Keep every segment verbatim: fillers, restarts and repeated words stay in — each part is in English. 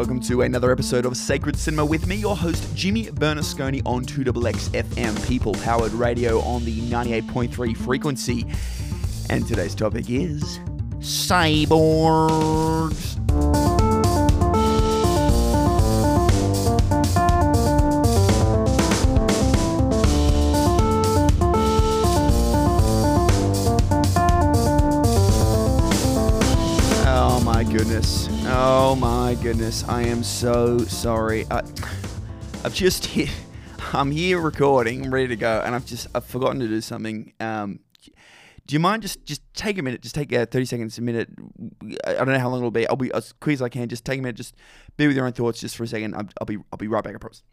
welcome to another episode of Sacred Cinema with me, your host, Jimmy Bernasconi on two X X F M, people-powered radio on the ninety-eight point three frequency. And today's topic is cyborgs. Oh my goodness. Oh my goodness. I am so sorry. I, I've just hit, I'm here recording, I'm ready to go, and I've just, I've forgotten to do something. Um, do you mind just, just take a minute, just take uh, thirty seconds, a minute. I don't know how long it'll be. I'll be as quick as I can. Just take a minute, just be with your own thoughts just for a second. I'll, I'll be, I'll be right back, I promise.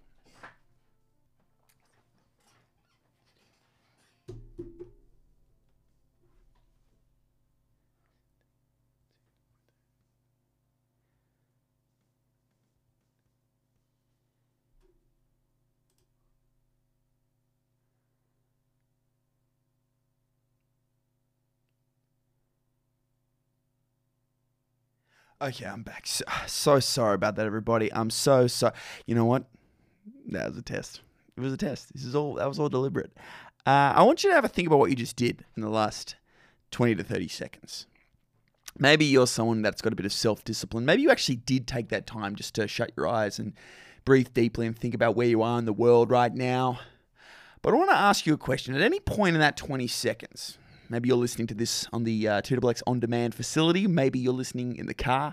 Okay, I'm back. So, so sorry about that, everybody. I'm so sorry. You know what? That was a test. It was a test. This is all. That was all deliberate. Uh, I want you to have a think about what you just did in the last twenty to thirty seconds. Maybe you're someone that's got a bit of self-discipline. Maybe you actually did take that time just to shut your eyes and breathe deeply and think about where you are in the world right now. But I want to ask you a question. At any point in that twenty seconds, maybe you're listening to this on the uh, two X X on-demand facility. Maybe you're listening in the car,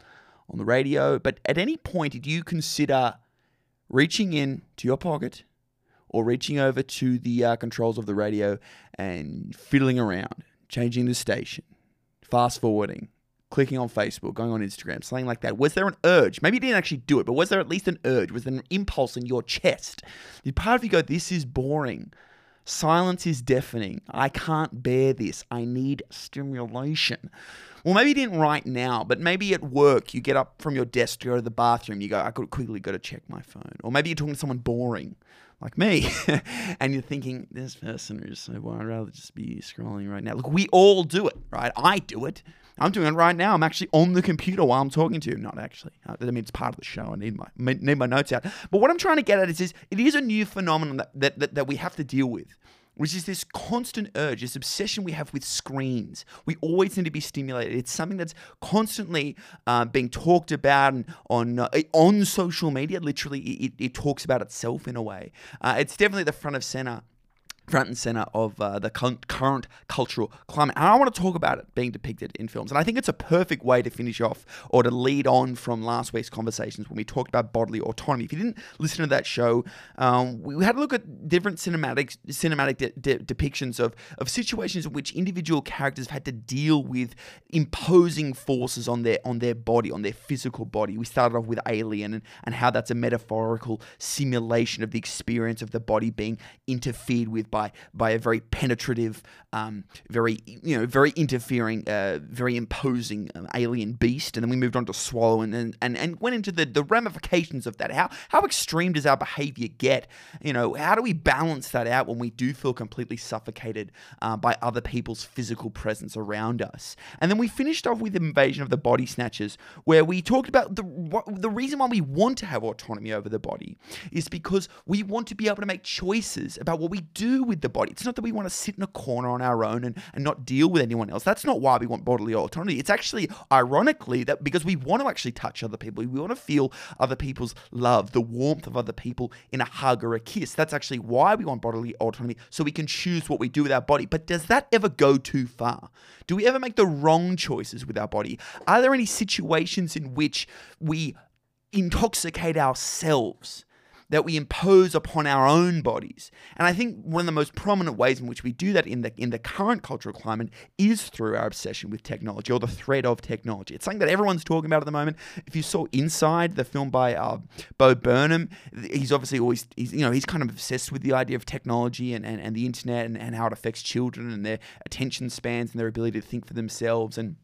on the radio. But at any point, did you consider reaching in to your pocket or reaching over to the uh, controls of the radio and fiddling around, changing the station, fast-forwarding, clicking on Facebook, going on Instagram, something like that? Was there an urge? Maybe you didn't actually do it, but was there at least an urge? Was there an impulse in your chest? Did part of you go, this is boring? Silence is deafening. I can't bear this. I need stimulation. Well, maybe you didn't right now, but maybe at work you get up from your desk to go to the bathroom. You go, I could quickly go to check my phone. Or maybe you're talking to someone boring, like me, and you're thinking, this person is so boring. I'd rather just be scrolling right now. Look, we all do it, right? I do it. I'm doing it right now. I'm actually on the computer while I'm talking to you. Not actually. I mean, it's part of the show. I need my need my notes out. But what I'm trying to get at is, is it is a new phenomenon that, that, that, that we have to deal with, which is this constant urge, this obsession we have with screens. We always need to be stimulated. It's something that's constantly uh, being talked about and on uh, on social media. Literally, it, it talks about itself in a way. Uh, it's definitely the front of center. front and center of uh, the current cultural climate. And I want to talk about it being depicted in films. And I think it's a perfect way to finish off or to lead on from last week's conversations when we talked about bodily autonomy. If you didn't listen to that show, um, we had a look at different cinematic cinematic de- de- depictions of, of situations in which individual characters have had to deal with imposing forces on their on their body, on their physical body. We started off with Alien and, and how that's a metaphorical simulation of the experience of the body being interfered with by by a very penetrative, um, very you know, very interfering, uh, very imposing um, alien beast, and then we moved on to Swallow, and and, and went into the, the ramifications of that. How how extreme does our behavior get? You know, how do we balance that out when we do feel completely suffocated uh, by other people's physical presence around us? And then we finished off with Invasion of the Body Snatchers, where we talked about the what, the reason why we want to have autonomy over the body is because we want to be able to make choices about what we do with the body. It's not that we want to sit in a corner on our own and, and not deal with anyone else. That's not why we want bodily autonomy. It's actually, ironically, that because we want to actually touch other people. We want to feel other people's love, the warmth of other people in a hug or a kiss. That's actually why we want bodily autonomy, so we can choose what we do with our body. But does that ever go too far? Do we ever make the wrong choices with our body? Are there any situations in which we intoxicate ourselves, that we impose upon our own bodies? And I think one of the most prominent ways in which we do that in the in the current cultural climate is through our obsession with technology, or the threat of technology. It's something that everyone's talking about at the moment. If you saw Inside, the film by uh, Bo Burnham, he's obviously always, he's, you know, he's kind of obsessed with the idea of technology and, and, and the internet and, and how it affects children and their attention spans and their ability to think for themselves. And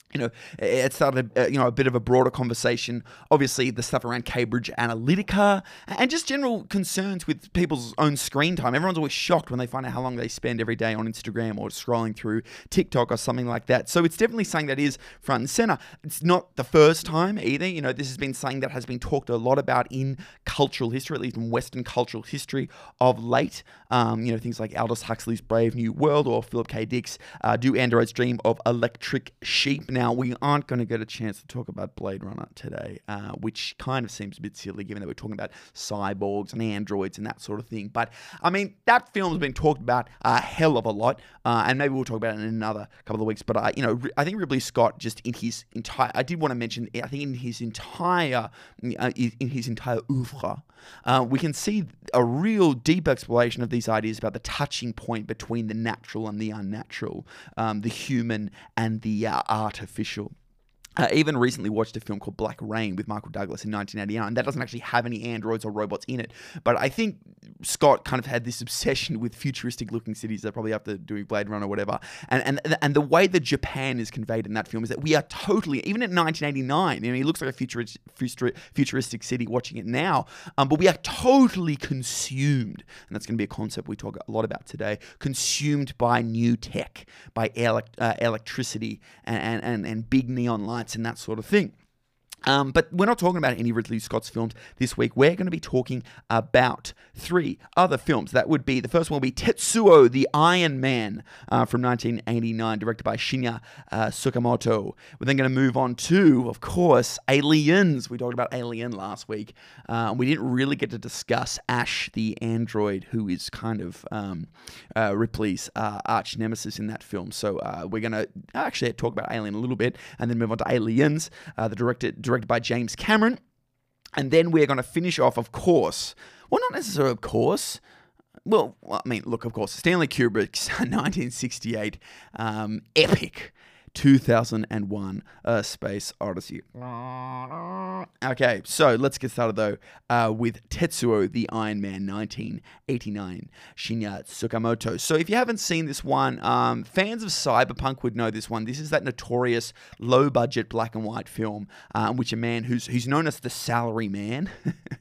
You know, it started, uh, you know, a bit of a broader conversation. Obviously, the stuff around Cambridge Analytica and just general concerns with people's own screen time. Everyone's always shocked when they find out how long they spend every day on Instagram or scrolling through TikTok or something like that. So it's definitely something that is front and center. It's not the first time either. You know, this has been something that has been talked a lot about in cultural history, at least in Western cultural history of late. Um, you know, things like Aldous Huxley's Brave New World or Philip K. Dick's uh, Do Androids Dream of Electric Sheep? Now, we aren't going to get a chance to talk about Blade Runner today, uh, which kind of seems a bit silly given that we're talking about cyborgs and androids and that sort of thing. But, I mean, that film's been talked about a hell of a lot, uh, and maybe we'll talk about it in another couple of weeks. But, I, you know, I think Ridley Scott just in his entire, I did want to mention, I think in his entire, uh, in his entire oeuvre, uh, we can see a real deep exploration of these ideas about the touching point between the natural and the unnatural, um, the human and the uh, artificial. I uh, even recently watched a film called Black Rain with Michael Douglas in nineteen eighty-nine. That doesn't actually have any androids or robots in it. But I think Scott kind of had this obsession with futuristic-looking cities, that probably after doing Blade Runner or whatever. And, and and the way that Japan is conveyed in that film is that we are totally, even in nineteen eighty-nine, I mean, it looks like a futuristic, futuristic city watching it now, um, but we are totally consumed, and that's going to be a concept we talk a lot about today, consumed by new tech, by elect, uh, electricity and, and, and big neon lights and that sort of thing. Um, but we're not talking about any Ridley Scott's films this week. We're going to be talking about three other films. That would be, the first one will be Tetsuo the Iron Man uh, from nineteen eighty-nine, directed by Shinya uh, Tsukamoto. We're then going to move on to, of course, Aliens. We talked about Alien last week. Uh, we didn't really get to discuss Ash the android, who is kind of um, uh, Ripley's uh, arch nemesis in that film. So uh, we're going to actually talk about Alien a little bit and then move on to Aliens, uh, the directed directed by James Cameron. And then we're going to finish off, of course, well, not necessarily of course, well, I mean, look, of course, Stanley Kubrick's nineteen sixty-eight um, epic two thousand one A Space Odyssey. Okay, so let's get started though uh, with Tetsuo the Iron Man nineteen eighty-nine, Shinya Tsukamoto. So if you haven't seen this one, um, fans of cyberpunk would know this one. This is that notorious low-budget black and white film uh, in which a man who's who's known as the salary man,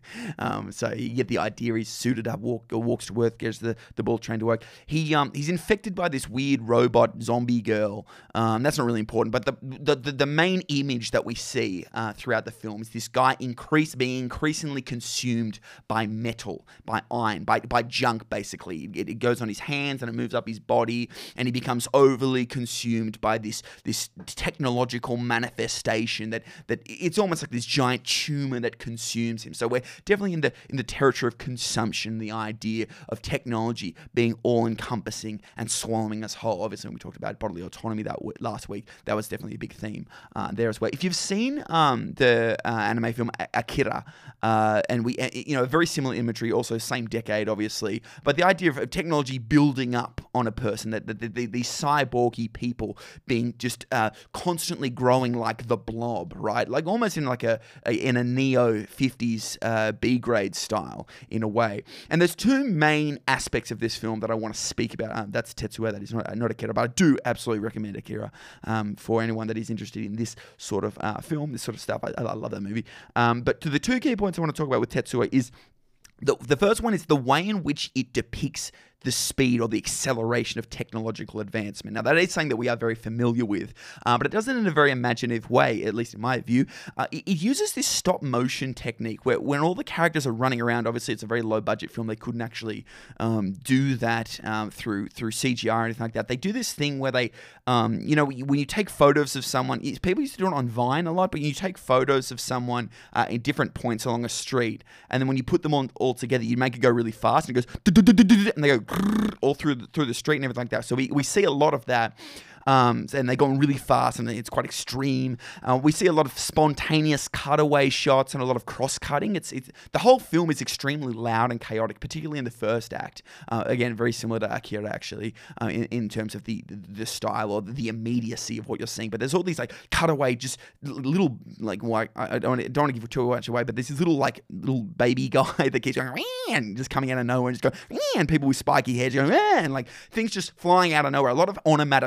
um, so you get the idea, he's suited up, walk, walks to work, gets the, the bullet train to work. He um he's infected by this weird robot zombie girl. Um, that's not really important, but the the, the, the main image that we see uh, throughout the film is this guy increase being increasingly consumed by metal, by iron, by by junk. Basically, it, it goes on his hands and it moves up his body, and he becomes overly consumed by this this technological manifestation that that it's almost like this giant tumor that consumes him. So we're definitely in the in the territory of consumption, the idea of technology being all encompassing and swallowing us whole. Obviously, when we talked about bodily autonomy that w- last week, that was definitely a big theme uh, there as well. If you've seen um, the uh, anime film Akira, uh, and we, uh, you know, very similar imagery, also same decade, obviously, but the idea of technology building up on a person, that the, the, these cyborgy people being just uh, constantly growing like the Blob, right? Like almost in like a, a in a neo fifties uh, B grade style in a way. And there's two main aspects of this film that I want to speak about. Um, that's Tetsuo, that is not, not Akira, but I do absolutely recommend Akira um, for anyone that is interested in this sort of uh, film, this sort of stuff. I, I love that movie. Um, but to the two key points I want to talk about with Tetsuo is the, the first one is the way in which it depicts the speed or the acceleration of technological advancement. Now, that is something that we are very familiar with, uh, but it does it in a very imaginative way, at least in my view. Uh, it, it uses this stop-motion technique where when all the characters are running around, obviously it's a very low-budget film, they couldn't actually um, do that um, through through C G I or anything like that. They do this thing where they, um, you know, when you take photos of someone, people used to do it on Vine a lot, but you take photos of someone uh, in different points along a street, and then when you put them on all together, you make it go really fast, and it goes, and they go all through the, through the street and everything like that. So we, we see a lot of that. Um, and they're going really fast and it's quite extreme. Uh, we see a lot of spontaneous cutaway shots and a lot of cross-cutting. It's, it's the whole film is extremely loud and chaotic, particularly in the first act. Uh, again, very similar to Akira, actually, uh, in, in terms of the, the style or the immediacy of what you're seeing. But there's all these like cutaway, just little like, like I don't, don't want to give too much away, but there's this little like little baby guy that keeps going and just coming out of nowhere and just going and people with spiky heads going and like things just flying out of nowhere. A lot of onomatopoeia in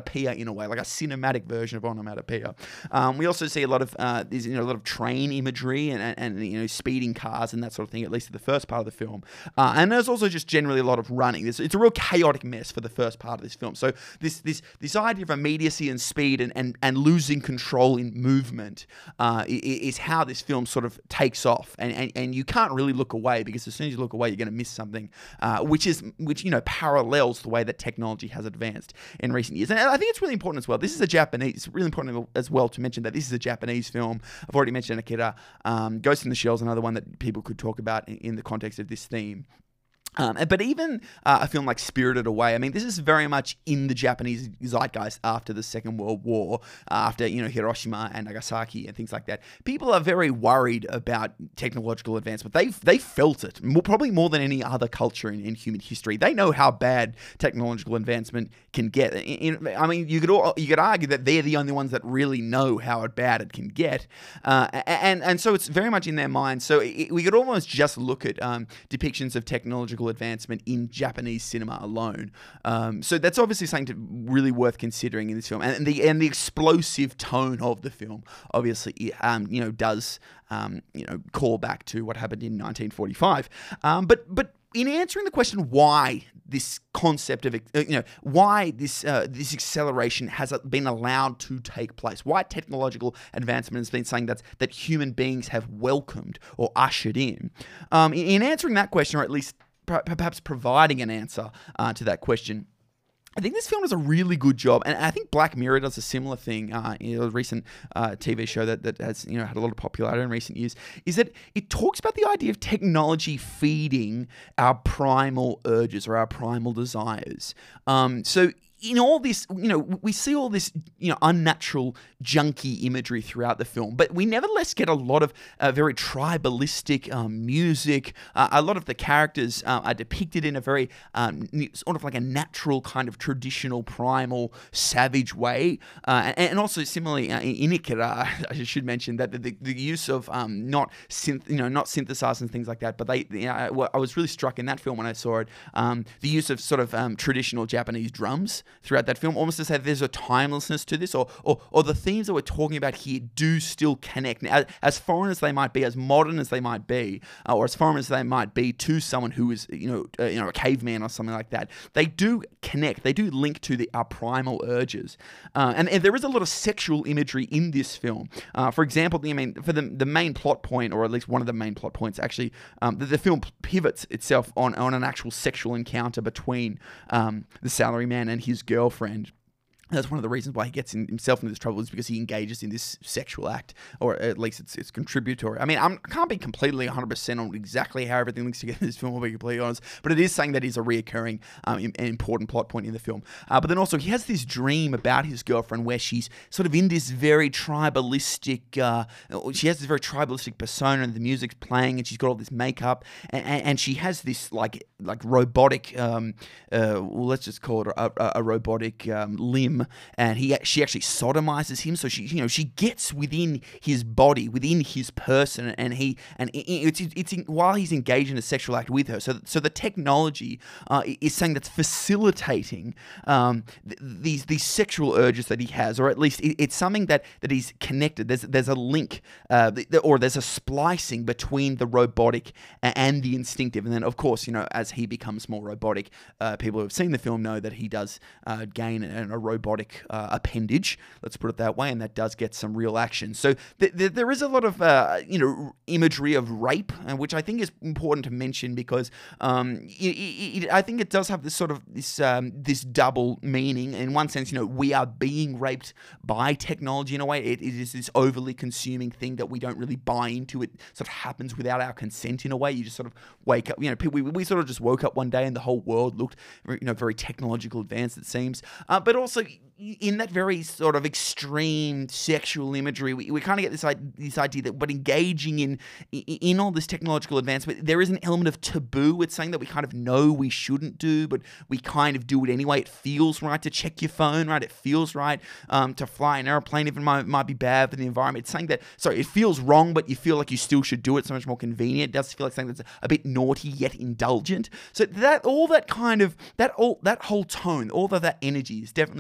a way, like a cinematic version of onomatopoeia. Um, we also see a lot of uh, there's you know a lot of train imagery and, and and you know speeding cars and that sort of thing, at least in the first part of the film. Uh, and there's also just generally a lot of running. It's, it's a real chaotic mess for the first part of this film. So this this this idea of immediacy and speed and and, and losing control in movement uh, is how this film sort of takes off, and, and and you can't really look away, because as soon as you look away, you're going to miss something, uh, which is which you know parallels the way that technology has advanced in recent years. And I think it's really important as well. This is a Japanese. It's really important as well to mention that this is a Japanese film. I've already mentioned Akira. Um, Ghost in the Shell is another one that people could talk about in, in the context of this theme. Um, but even uh, a film like Spirited Away, I mean, this is very much in the Japanese zeitgeist after the Second World War, uh, after, you know, Hiroshima and Nagasaki and things like that. People are very worried about technological advancement. They they felt it, more, probably more than any other culture in, in human history. They know how bad technological advancement can get. In, in, I mean, you could all, you could argue that they're the only ones that really know how bad it can get, uh, and and so it's very much in their minds. So it, we could almost just look at um, depictions of technological advancement in Japanese cinema alone. Um, so that's obviously something to, really worth considering in this film, and the and the explosive tone of the film obviously um, you know does um, you know call back to what happened in nineteen forty-five. Um, but but in answering the question why this concept of, you know, why this uh, this acceleration has been allowed to take place, why technological advancement has been something that's, that human beings have welcomed or ushered in. Um, in answering that question, or at least perhaps providing an answer uh, to that question, I think this film does a really good job, and I think Black Mirror does a similar thing. Uh, you know, a recent uh, T V show that, that has you know had a lot of popularity in recent years, is that it talks about the idea of technology feeding our primal urges or our primal desires. Um, so. In all this, you know, we see all this, you know, unnatural, junky imagery throughout the film, but we nevertheless get a lot of uh, very tribalistic um, music. Uh, a lot of the characters uh, are depicted in a very um, sort of like a natural kind of traditional, primal, savage way. Uh, and, and also similarly uh, in Akira, I should mention that the, the, the use of um, not synth, you know, not synthesizers and things like that, but they, you know, I was really struck in that film when I saw it. Um, the use of sort of um, traditional Japanese drums throughout that film, almost to say there's a timelessness to this, or or, or the themes that we're talking about here do still connect. Now, as, as foreign as they might be, as modern as they might be, uh, or as foreign as they might be to someone who is, you know, uh, you know, a caveman or something like that, they do connect. They do link to the our primal urges, uh, and, and there is a lot of sexual imagery in this film. Uh, for example, I mean, for the the main plot point, or at least one of the main plot points, actually, um, the, the film pivots itself on on an actual sexual encounter between um, the salaryman and his girlfriend. That's one of the reasons why he gets in, himself into this trouble, is because he engages in this sexual act, or at least it's it's contributory. I mean, I'm, I can't be completely one hundred percent on exactly how everything links together in this film, I'll be completely honest, but it is saying that is a reoccurring, um, an important plot point in the film. Uh, but then also, he has this dream about his girlfriend where she's sort of in this very tribalistic, uh, she has this very tribalistic persona, and the music's playing, and she's got all this makeup, and, and she has this like like robotic, um, uh, well, let's just call it a, a, a robotic um, limb. And he she actually sodomizes him, so she you know she gets within his body, within his person, and he and it's it's while he's engaged in a sexual act with her. So so the technology uh, is saying that's facilitating um, th- these these sexual urges that he has, or at least it, it's something that that he's connected. There's there's a link, uh, or there's a splicing between the robotic and the instinctive. And then of course, you know, as he becomes more robotic, uh, people who have seen the film know that he does uh, gain a, a robotic Uh, appendage, let's put it that way, and that does get some real action. So th- th- there is a lot of uh, you know imagery of rape, uh, which I think is important to mention, because um, it, it, it, I think it does have this sort of this um, this double meaning. In one sense, you know, we are being raped by technology in a way. It, it is this overly consuming thing that we don't really buy into. It sort of happens without our consent in a way. You just sort of wake up. You know, we we sort of just woke up one day and the whole world looked, you know, very technological advanced, it seems. Uh, but also, in that very sort of extreme sexual imagery, we, we kind of get this, this idea that, but engaging in in all this technological advancement, there is an element of taboo. It's something that we kind of know we shouldn't do, but we kind of do it anyway. It feels right to check your phone, right? It feels right um, to fly an airplane, even might, might be bad for the environment. It's saying that, sorry, it feels wrong, but you feel like you still should do it. It's so much more convenient. It does feel like something that's a bit naughty yet indulgent. So that all that kind of, that all that whole tone, all of that energy is definitely well depicted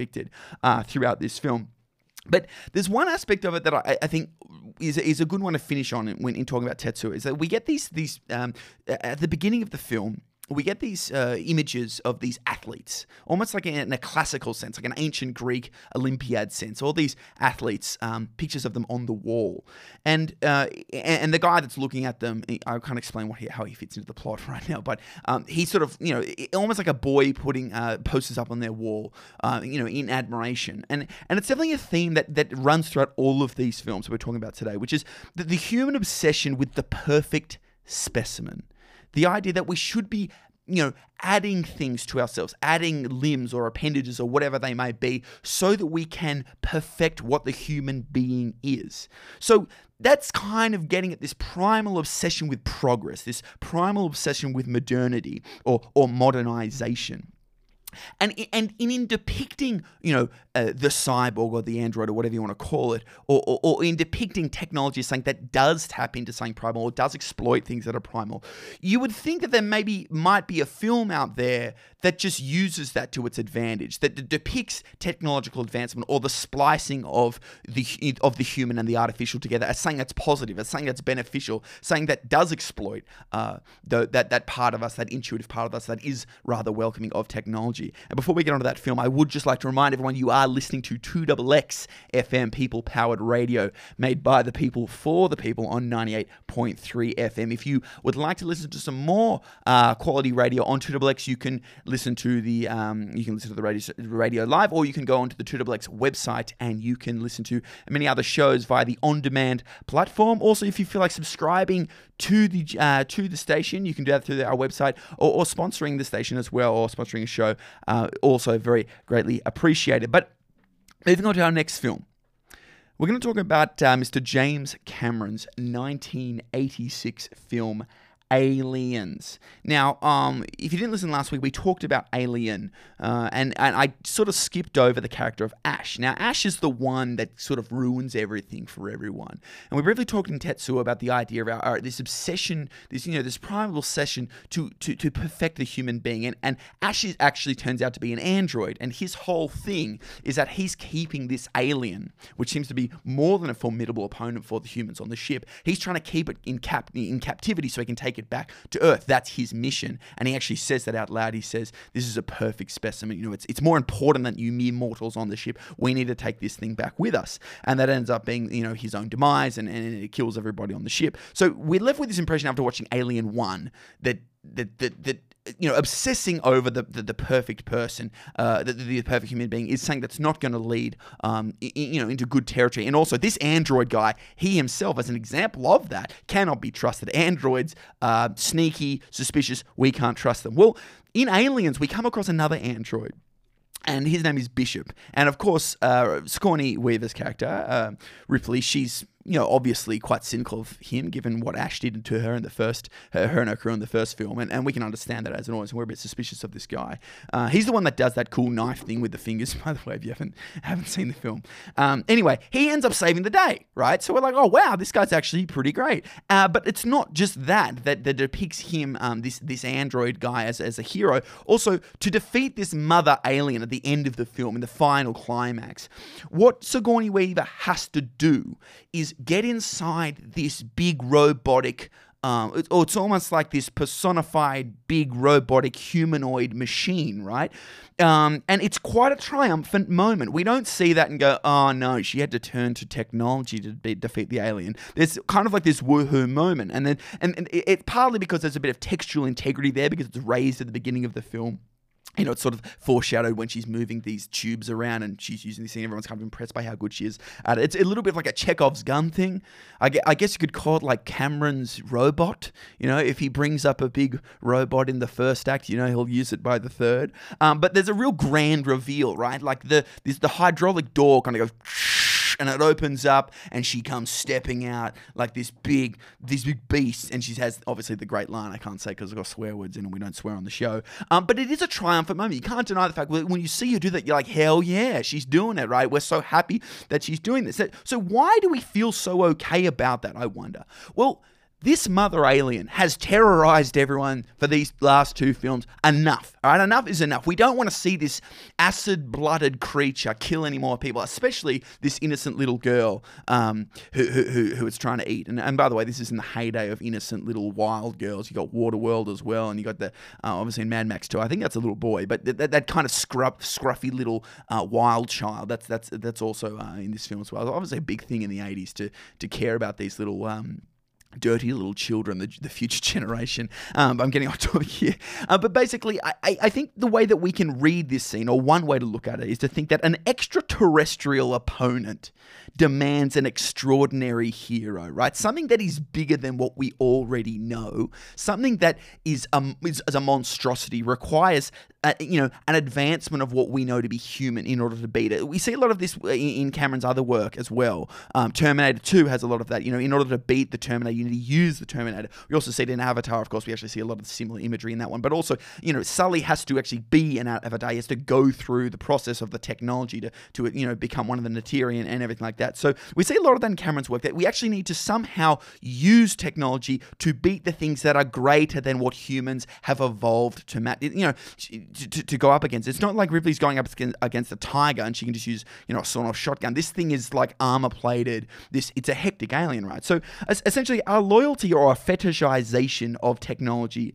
depicted uh, throughout this film. But there's one aspect of it that I, I think is is a good one to finish on when in talking about Tetsuo, is that we get these these um, at the beginning of the film. We get these uh, images of these athletes, almost like in, in a classical sense, like an ancient Greek Olympiad sense. All these athletes, um, pictures of them on the wall, and uh, and the guy that's looking at them, I can't explain what he, how he fits into the plot right now, but um, he's sort of, you know, almost like a boy putting uh, posters up on their wall, uh, you know, in admiration, and and it's definitely a theme that that runs throughout all of these films that we're talking about today, which is the, the human obsession with the perfect specimen. The idea that we should be, you know, adding things to ourselves, adding limbs or appendages or whatever they may be, so that we can perfect what the human being is. So that's kind of getting at this primal obsession with progress, this primal obsession with modernity or, or modernization. And and in depicting, you know, uh, the cyborg or the android or whatever you want to call it, or, or, or in depicting technology as something that does tap into something primal or does exploit things that are primal, you would think that there maybe might be a film out there that just uses that to its advantage, that d- depicts technological advancement or the splicing of the of the human and the artificial together as something that's positive, as something that's beneficial, something that does exploit uh, the, that that part of us, that intuitive part of us that is rather welcoming of technology. And before we get onto that film, I would just like to remind everyone you are listening to two X X F M, people-powered radio, made by the people for the people on ninety-eight point three F M. If you would like to listen to some more uh, quality radio on two X X, you can listen to the um, you can listen to the radio radio live, or you can go onto the two X X website and you can listen to many other shows via the on-demand platform. Also, if you feel like subscribing to the uh, to the station, you can do that through our website, or, or sponsoring the station as well, or sponsoring a show. Uh, also very greatly appreciated. But moving on to our next film, we're going to talk about uh, Mister James Cameron's nineteen eighty-six film Aliens. Now, um, if you didn't listen last week, we talked about Alien, uh, and, and I sort of skipped over the character of Ash. Now, Ash is the one that sort of ruins everything for everyone. And we briefly talked in Tetsuo about the idea of our, our this obsession, this, you know, this primal obsession to to, to perfect the human being. And, and Ash is actually turns out to be an android, and his whole thing is that he's keeping this alien, which seems to be more than a formidable opponent for the humans on the ship. He's trying to keep it in cap in captivity so he can take it back to Earth. That's his mission, and he actually says that out loud. He says, "This is a perfect specimen. You know, it's it's more important than you mere mortals on the ship. We need to take this thing back with us." And that ends up being, you know, his own demise, and, and it kills everybody on the ship. So we're left with this impression after watching Alien One that that that that. you know, obsessing over the, the, the perfect person, uh, the, the perfect human being is something that's not going to lead, um, I, you know, into good territory. And also, this android guy, he himself, as an example of that, cannot be trusted. Androids, uh, sneaky, suspicious, we can't trust them. Well, in Aliens, we come across another android, and his name is Bishop. And of course, uh, Sigourney Weaver's character, uh, Ripley, she's, you know, obviously quite cynical of him, given what Ash did to her in the first, her, her and her crew in the first film, and, and we can understand that as an audience, and we're a bit suspicious of this guy. Uh, he's the one that does that cool knife thing with the fingers, by the way, if you haven't haven't seen the film. Um, anyway, he ends up saving the day, right? So we're like, oh wow, this guy's actually pretty great. Uh, but it's not just that that, that depicts him, um, this this android guy, as as a hero. Also, to defeat this mother alien at the end of the film, in the final climax, what Sigourney Weaver has to do is get inside this big robotic, um, it, or it's almost like this personified big robotic humanoid machine, right? Um, and it's quite a triumphant moment. We don't see that and go, oh no, she had to turn to technology to be, defeat the alien. There's kind of like this woohoo moment. And then, and, and it, it's partly because there's a bit of textual integrity there, because it's raised at the beginning of the film. You know, it's sort of foreshadowed when she's moving these tubes around and she's using this thing. Everyone's kind of impressed by how good she is at it. It's a little bit like a Chekhov's gun thing. I guess you could call it like Cameron's robot. You know, if he brings up a big robot in the first act, you know, he'll use it by the third. Um, but there's a real grand reveal, right? Like the this, the hydraulic door kind of goes, and it opens up, and she comes stepping out like this big, this big beast, and she has obviously the great line I can't say because I've got swear words in and we don't swear on the show. Um, but it is a triumphant moment. You can't deny the fact when you see her do that, you're like, hell yeah, she's doing it, right? We're so happy that she's doing this. So why do we feel so okay about that? I wonder. Well, This mother alien has terrorized everyone for these last two films enough. All right, enough is enough. We don't want to see this acid-blooded creature kill any more people, especially this innocent little girl um, who, who, who it's trying to eat. And, and by the way, this is in the heyday of innocent little wild girls. You got Waterworld as well, and you got the uh, obviously in Mad Max two. I think that's a little boy, but th- that, that kind of scruff, scruffy little uh, wild child. That's that's that's also uh, in this film as well. Obviously, a big thing in the eighties to to care about these little. Um, dirty little children, the, the future generation. Um, I'm getting off topic here. Uh, but basically, I, I think the way that we can read this scene, or one way to look at it, is to think that an extraterrestrial opponent demands an extraordinary hero, right? Something that is bigger than what we already know. Something that is, um, is, is a monstrosity, requires Uh, you know, an advancement of what we know to be human in order to beat it. We see a lot of this in, in Cameron's other work as well. Um, Terminator two has a lot of that. You know, in order to beat the Terminator, you need to use the Terminator. We also see it in Avatar, of course. We actually see a lot of similar imagery in that one. But also, you know, Sully has to actually be an Avatar. He has to go through the process of the technology to, to you know, become one of the Nateri and, and everything like that. So we see a lot of that in Cameron's work, that we actually need to somehow use technology to beat the things that are greater than what humans have evolved to match. You know, To, to go up against. It's not like Ripley's going up against a tiger and she can just use, you know, a sawn-off shotgun. This thing is like armor-plated. This It's a hectic alien, right? So essentially, our loyalty or our fetishization of technology,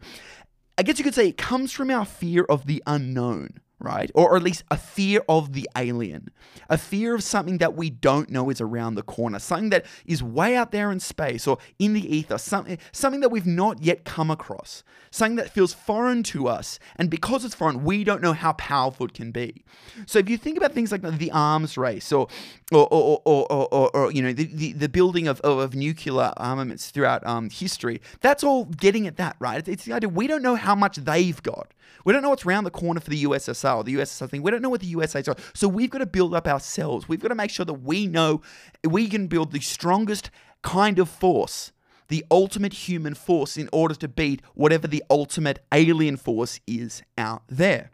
I guess you could say it comes from our fear of the unknown, right? Or, or at least a fear of the alien, a fear of something that we don't know is around the corner, something that is way out there in space or in the ether, something, something that we've not yet come across, something that feels foreign to us. And because it's foreign, we don't know how powerful it can be. So if you think about things like the arms race or, or, or, or, or, or, or you know, the, the, the building of, of nuclear armaments throughout um, history, that's all getting at that, right? It's, it's the idea we don't know how much they've got. We don't know what's around the corner for the U S S R or the U S S R thing. We don't know what the U S A's are. So we've got to build up ourselves. We've got to make sure that we know we can build the strongest kind of force, the ultimate human force, in order to beat whatever the ultimate alien force is out there.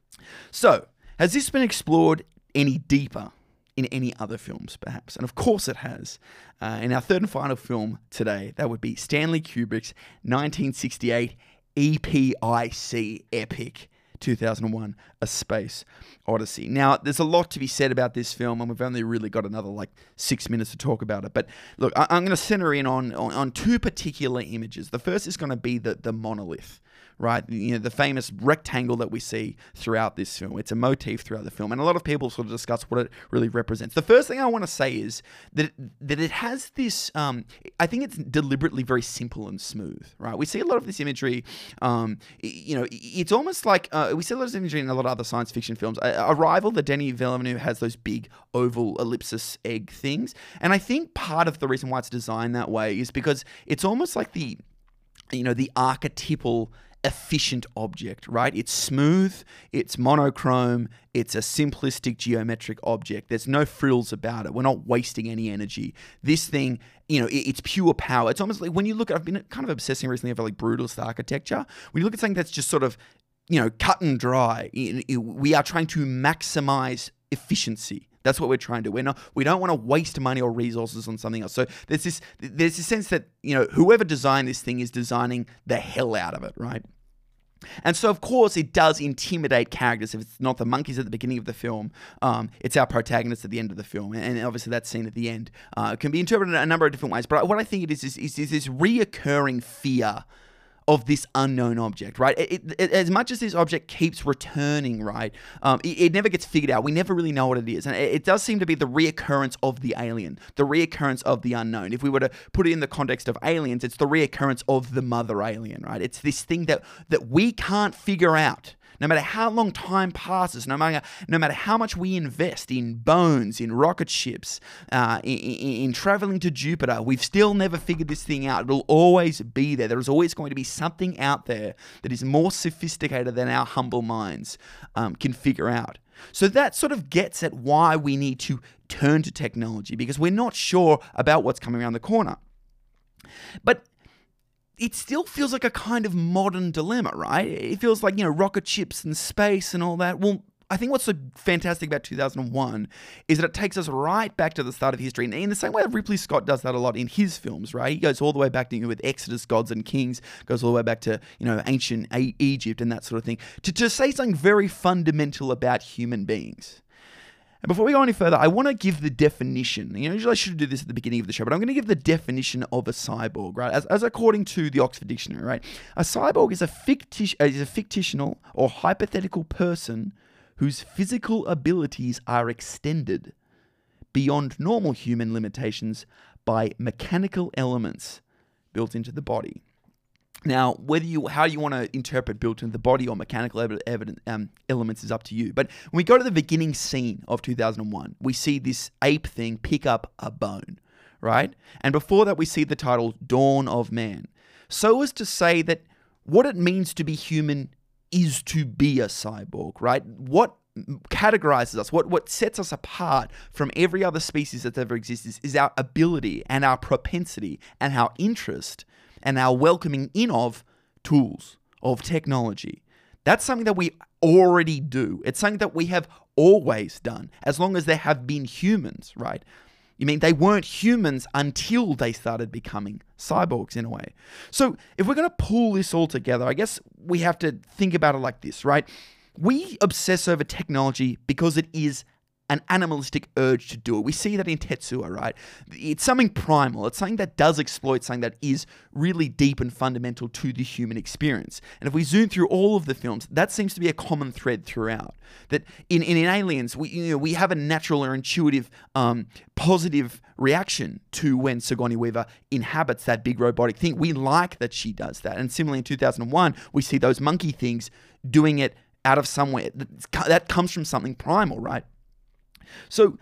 So, has this been explored any deeper in any other films, perhaps? And of course it has. Uh, in our third and final film today, that would be Stanley Kubrick's nineteen sixty-eight E P I C epic, two thousand one, A Space Odyssey. Now, there's a lot to be said about this film, and we've only really got another like six minutes to talk about it. But look, I- I'm going to center in on, on, on two particular images. The first is going to be the, the monolith, right? You know, the famous rectangle that we see throughout this film. It's a motif throughout the film, and a lot of people sort of discuss what it really represents. The first thing I want to say is that it, that it has this, um, I think it's deliberately very simple and smooth, right? We see a lot of this imagery, um, you know, it's almost like, uh, we see a lot of this imagery in a lot of other science fiction films. Uh, Arrival, the Denis Villeneuve has those big oval ellipsis egg things, and I think part of the reason why it's designed that way is because it's almost like the, you know, the archetypal efficient object, right? It's smooth, it's monochrome, it's a simplistic geometric object. There's no frills about it. We're not wasting any energy. This thing, you know, it, it's pure power. It's almost like when you look at, I've been kind of obsessing recently over like brutalist architecture. When you look at something that's just sort of, you know, cut and dry, it, it, we are trying to maximize efficiency. That's what we're trying to do. We're not, we don't want to waste money or resources on something else. So there's this, there's this sense that, you know, whoever designed this thing is designing the hell out of it, right? And so, of course, it does intimidate characters. If it's not the monkeys at the beginning of the film, um, it's our protagonist at the end of the film. And obviously that scene at the end uh, can be interpreted a number of different ways. But what I think it is is, is, is this reoccurring fear of this unknown object, right? It, it, as much as this object keeps returning, right, um, it, it never gets figured out. We never really know what it is. And it, it does seem to be the reoccurrence of the alien, the reoccurrence of the unknown. If we were to put it in the context of aliens, it's the reoccurrence of the mother alien, right? It's this thing that, that we can't figure out. No matter how long time passes, no matter no matter how much we invest in bones, in rocket ships, uh, in, in, in traveling to Jupiter, we've still never figured this thing out. It'll always be there. There is always going to be something out there that is more sophisticated than our humble minds um, can figure out. So that sort of gets at why we need to turn to technology, because we're not sure about what's coming around the corner. But it still feels like a kind of modern dilemma, right? It feels like, you know, rocket ships and space and all that. Well, I think what's so fantastic about two thousand one is that it takes us right back to the start of history. And in the same way that Ridley Scott does that a lot in his films, right? He goes all the way back to, you know, with Exodus, Gods and Kings, goes all the way back to, you know, ancient a- Egypt and that sort of thing, to, to say something very fundamental about human beings. And before we go any further, I want to give the definition. You know, usually I should do this at the beginning of the show, but I'm going to give the definition of a cyborg, right? As, as according to the Oxford Dictionary, right? A cyborg is a, ficti- is a fictional or hypothetical person whose physical abilities are extended beyond normal human limitations by mechanical elements built into the body. Now, whether you how you want to interpret built into the body or mechanical evidence, um, elements is up to you. But when we go to the beginning scene of two thousand one, we see this ape thing pick up a bone, right? And before that, we see the title Dawn of Man. So as to say that what it means to be human is to be a cyborg, right? What categorizes us, what, what sets us apart from every other species that's ever existed is, is our ability and our propensity and our interest and our welcoming in of tools, of technology. That's something that we already do. It's something that we have always done, as long as there have been humans, right? You mean they weren't humans until they started becoming cyborgs in a way. So if we're going to pull this all together, I guess we have to think about it like this, right? We obsess over technology because it is an animalistic urge to do it. We see that in Tetsuo, right? It's something primal. It's something that does exploit something that is really deep and fundamental to the human experience. And if we zoom through all of the films, that seems to be a common thread throughout. That in, in, in Aliens, we you know we have a natural or intuitive um, positive reaction to when Sigourney Weaver inhabits that big robotic thing. We like that she does that. And similarly in two thousand one, we see those monkey things doing it out of somewhere. That comes from something primal, right? So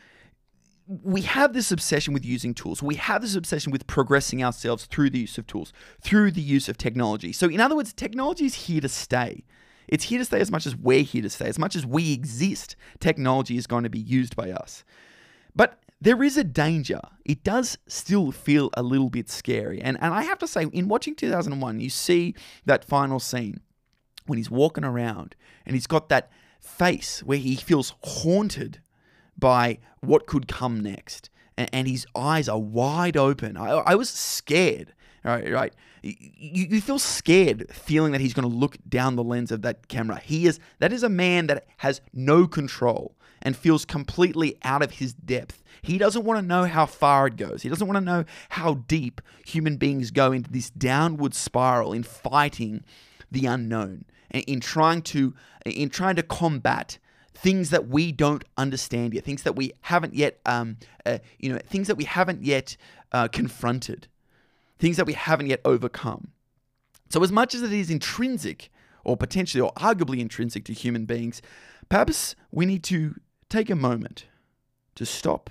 we have this obsession with using tools. We have this obsession with progressing ourselves through the use of tools, through the use of technology. So in other words, technology is here to stay. It's here to stay as much as we're here to stay. As much as we exist, technology is going to be used by us. But there is a danger. It does still feel a little bit scary. And, and I have to say, in watching two thousand one, you see that final scene when he's walking around and he's got that face where he feels haunted by what could come next. And, and his eyes are wide open. I, I was scared, right? right? You, you feel scared feeling that he's going to look down the lens of that camera. He is, that is a man that has no control and feels completely out of his depth. He doesn't want to know how far it goes. He doesn't want to know how deep human beings go into this downward spiral in fighting the unknown and in trying to, in trying to combat things that we don't understand yet, things that we haven't yet, um, uh, you know, things that we haven't yet uh, confronted, things that we haven't yet overcome. So as much as it is intrinsic, or potentially, or arguably intrinsic to human beings, perhaps we need to take a moment to stop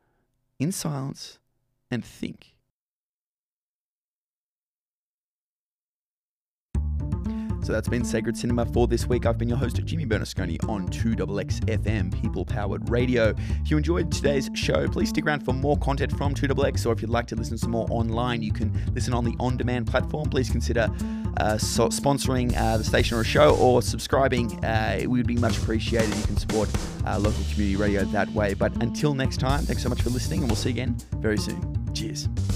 in silence and think. So that's been Sacred Cinema for this week. I've been your host, Jimmy Bernasconi, on two X X F M, people-powered radio. If you enjoyed today's show, please stick around for more content from two X X, or if you'd like to listen to some more online, you can listen on the on-demand platform. Please consider uh, so sponsoring uh, the station or a show, or subscribing. Uh, it would be much appreciated. You can support uh, local community radio that way. But until next time, thanks so much for listening, and we'll see you again very soon. Cheers.